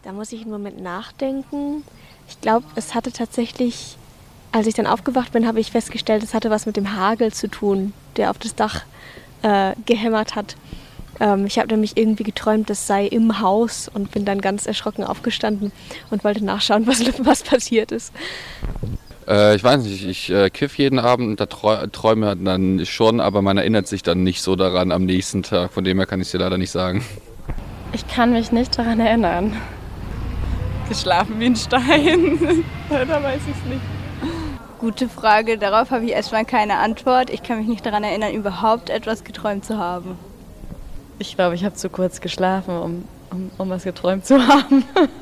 Da muss ich einen Moment nachdenken. Ich glaube, es hatte tatsächlich, als ich dann aufgewacht bin, habe ich festgestellt, es hatte was mit dem Hagel zu tun, der auf das Dach gehämmert hat. Ich habe nämlich irgendwie geträumt, das sei im Haus und bin dann ganz erschrocken aufgestanden und wollte nachschauen, was passiert ist. Ich weiß nicht, ich kiff jeden Abend und da träume dann schon, aber man erinnert sich dann nicht so daran am nächsten Tag. Von dem her kann ich es dir leider nicht sagen. Ich kann mich nicht daran erinnern. Geschlafen wie ein Stein. Da weiß ich es nicht. Gute Frage, darauf habe ich erstmal keine Antwort. Ich kann mich nicht daran erinnern, überhaupt etwas geträumt zu haben. Ich glaube, ich habe zu kurz geschlafen, um was geträumt zu haben.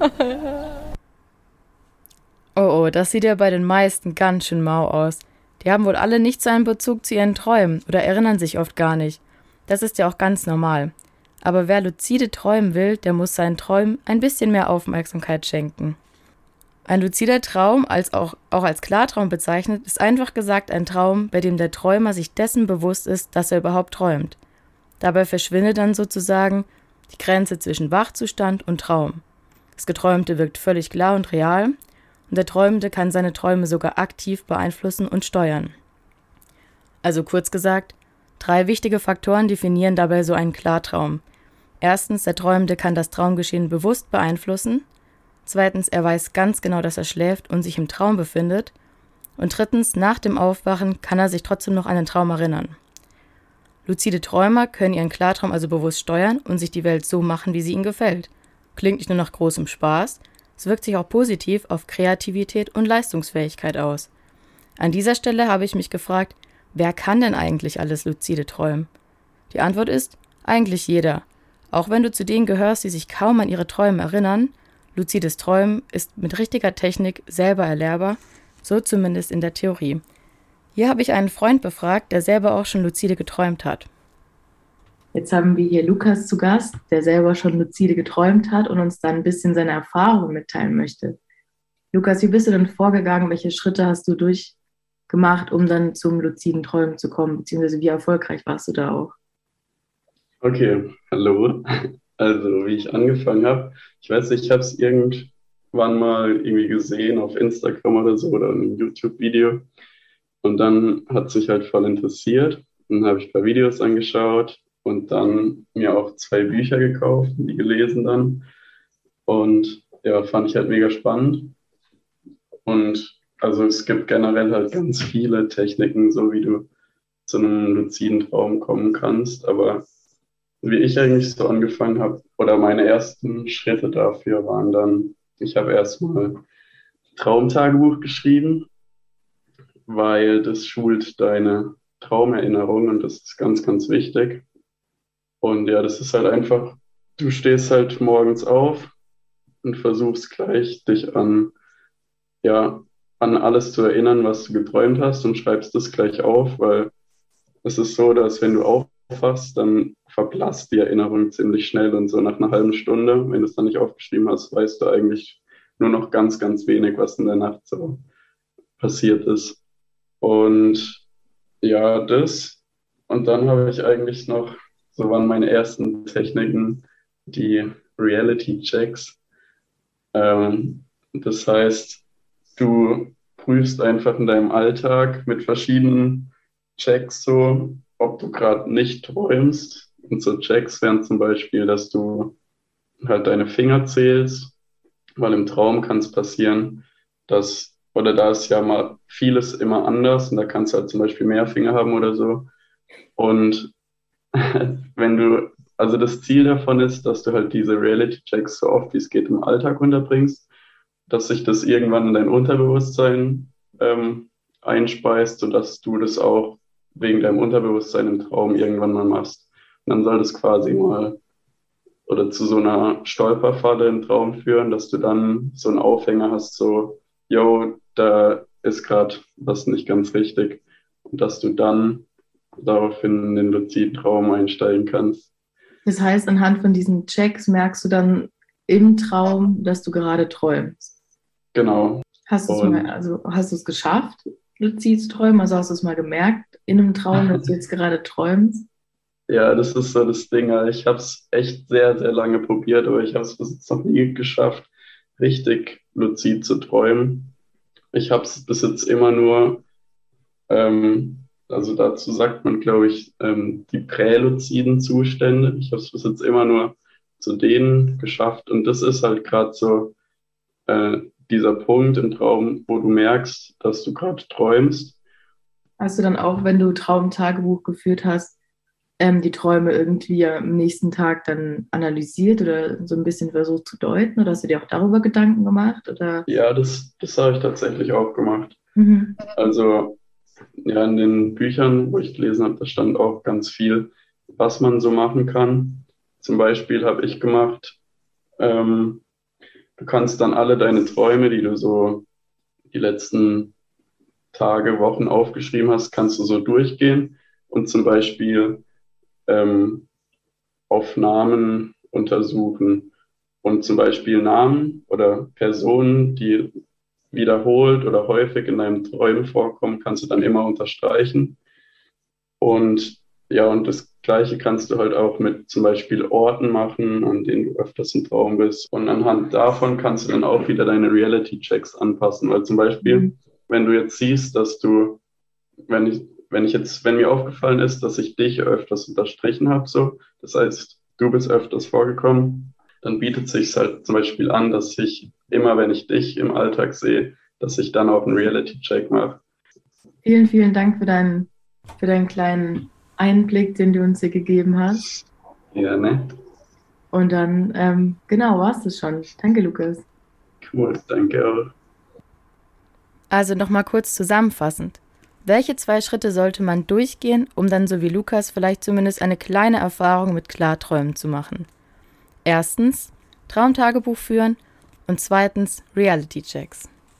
Oh, das sieht ja bei den meisten ganz schön mau aus. Die haben wohl alle nicht so einen Bezug zu ihren Träumen oder erinnern sich oft gar nicht. Das ist ja auch ganz normal. Aber wer luzide träumen will, der muss seinen Träumen ein bisschen mehr Aufmerksamkeit schenken. Ein luzider Traum, auch als Klartraum bezeichnet, ist einfach gesagt ein Traum, bei dem der Träumer sich dessen bewusst ist, dass er überhaupt träumt. Dabei verschwindet dann sozusagen die Grenze zwischen Wachzustand und Traum. Das Geträumte wirkt völlig klar und real und der Träumende kann seine Träume sogar aktiv beeinflussen und steuern. Also kurz gesagt, 3 wichtige Faktoren definieren dabei so einen Klartraum. Erstens, der Träumende kann das Traumgeschehen bewusst beeinflussen. Zweitens, er weiß ganz genau, dass er schläft und sich im Traum befindet. Und drittens, nach dem Aufwachen kann er sich trotzdem noch an den Traum erinnern. Luzide Träumer können ihren Klartraum also bewusst steuern und sich die Welt so machen, wie sie ihnen gefällt. Klingt nicht nur nach großem Spaß, es wirkt sich auch positiv auf Kreativität und Leistungsfähigkeit aus. An dieser Stelle habe ich mich gefragt, wer kann denn eigentlich alles luzide träumen? Die Antwort ist, eigentlich jeder. Auch wenn du zu denen gehörst, die sich kaum an ihre Träume erinnern, luzides Träumen ist mit richtiger Technik selber erlernbar, so zumindest in der Theorie. Hier habe ich einen Freund befragt, der selber auch schon luzide geträumt hat. Jetzt haben wir hier Lukas zu Gast, der selber schon luzide geträumt hat und uns dann ein bisschen seine Erfahrungen mitteilen möchte. Lukas, wie bist du denn vorgegangen? Welche Schritte hast du durchgemacht, um dann zum luziden Träumen zu kommen? Beziehungsweise wie erfolgreich warst du da auch? Okay, hallo. Also, wie ich angefangen habe, ich weiß nicht, ich habe es irgendwann mal irgendwie gesehen auf Instagram oder so oder in einem YouTube-Video. Und dann hat es mich halt voll interessiert. Dann habe ich ein paar Videos angeschaut und dann mir auch 2 Bücher gekauft und die gelesen dann. Und ja, fand ich halt mega spannend. Und also es gibt generell halt ganz viele Techniken, so wie du zu einem luziden Traum kommen kannst. Aber wie ich eigentlich so angefangen habe, oder meine ersten Schritte dafür waren dann, ich habe erstmal Traumtagebuch geschrieben, weil das schult deine Traumerinnerung und das ist ganz, ganz wichtig. Und ja, das ist halt einfach, du stehst halt morgens auf und versuchst gleich dich an alles zu erinnern, was du geträumt hast und schreibst das gleich auf, weil es ist so, dass wenn du aufwachst, dann verblasst die Erinnerung ziemlich schnell und so nach einer halben Stunde, wenn du es dann nicht aufgeschrieben hast, weißt du eigentlich nur noch ganz, ganz wenig, was in der Nacht so passiert ist. Und ja, das. Und dann habe ich eigentlich noch, so waren meine ersten Techniken, die Reality-Checks. Das heißt, du prüfst einfach in deinem Alltag mit verschiedenen Checks so, ob du gerade nicht träumst. Und so Checks wären zum Beispiel, dass du halt deine Finger zählst, weil im Traum kann es passieren, oder da ist ja mal vieles immer anders und da kannst du halt zum Beispiel mehr Finger haben oder so. Und also das Ziel davon ist, dass du halt diese Reality-Checks so oft wie es geht im Alltag unterbringst, dass sich das irgendwann in dein Unterbewusstsein einspeist, sodass du das auch wegen deinem Unterbewusstsein im Traum irgendwann mal machst. Und dann soll das quasi mal oder zu so einer Stolperfalle im Traum führen, dass du dann so einen Aufhänger hast, so, yo, da ist gerade was nicht ganz richtig. Und dass du dann daraufhin in den luziden Traum einsteigen kannst. Das heißt, anhand von diesen Checks merkst du dann im Traum, dass du gerade träumst. Genau. Hast du es geschafft, luzid zu träumen? Also hast du es mal gemerkt in einem Traum, dass du jetzt gerade träumst? Ja, das ist so das Ding. Ich habe es echt sehr, sehr lange probiert, aber ich habe es bis jetzt noch nie geschafft, richtig luzid zu träumen. Ich habe es bis jetzt immer nur, also dazu sagt man, glaube ich, die präluziden Zustände. Ich habe es bis jetzt immer nur zu denen geschafft. Und das ist halt gerade so dieser Punkt im Traum, wo du merkst, dass du gerade träumst. Hast du dann auch, wenn du Traumtagebuch geführt hast, die Träume irgendwie am nächsten Tag dann analysiert oder so ein bisschen versucht zu deuten? Oder hast du dir auch darüber Gedanken gemacht? Oder? Ja, das habe ich tatsächlich auch gemacht. Mhm. Also ja, in den Büchern, wo ich gelesen habe, da stand auch ganz viel, was man so machen kann. Zum Beispiel habe ich gemacht, du kannst dann alle deine Träume, die du so die letzten Tage, Wochen aufgeschrieben hast, kannst du so durchgehen und zum Beispiel auf Namen untersuchen und zum Beispiel Namen oder Personen, die wiederholt oder häufig in deinen Träumen vorkommen, kannst du dann immer unterstreichen. Und ja, und das Gleiche kannst du halt auch mit zum Beispiel Orten machen, an denen du öfters im Traum bist. Und anhand davon kannst du dann auch wieder deine Reality-Checks anpassen. Weil zum Beispiel, wenn du jetzt siehst, dass du, wenn mir aufgefallen ist, dass ich dich öfters unterstrichen habe, so, das heißt, du bist öfters vorgekommen, dann bietet sich halt zum Beispiel an, dass ich immer, wenn ich dich im Alltag sehe, dass ich dann auch einen Reality-Check mache. Vielen, vielen Dank für deinen kleinen Einblick, den du uns hier gegeben hast. Ja, ne? Und dann, genau, war es das schon. Danke, Lukas. Cool, danke auch. Also nochmal kurz zusammenfassend. Welche 2 Schritte sollte man durchgehen, um dann so wie Lukas vielleicht zumindest eine kleine Erfahrung mit Klarträumen zu machen? Erstens, Traumtagebuch führen und zweitens, Reality-Checks.